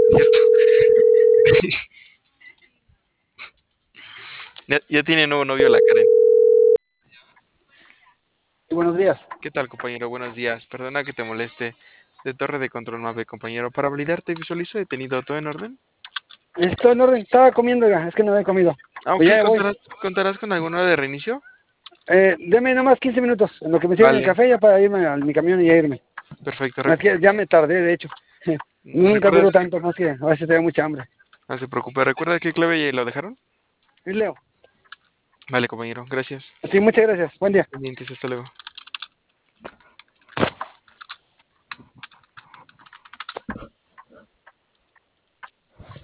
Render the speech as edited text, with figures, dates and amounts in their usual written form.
Cierto. Ya tiene nuevo novio la Karen. Buenos días. ¿Qué tal, compañero? Buenos días. Perdona que te moleste. De Torre de Control Mave, compañero. Para validarte, visualizo detenido. ¿Todo en orden? Estoy en orden. Estaba comiendo ya. Es que no he comido. Ah, Pues ok. ya me voy. ¿Contarás con alguna hora de reinicio? Deme nomás 15 minutos en lo que me sirven el Vale. café ya para irme a mi camión y ya irme. Perfecto. Más que ya me tardé, de hecho. Nunca ¿Recuerdas duro qué? tanto, más que a veces tengo mucha hambre. No se preocupe. ¿Recuerda qué clave lo dejaron? Y Leo. Vale, compañero. Gracias. Sí, muchas gracias. Buen día. Pendientes. Hasta luego.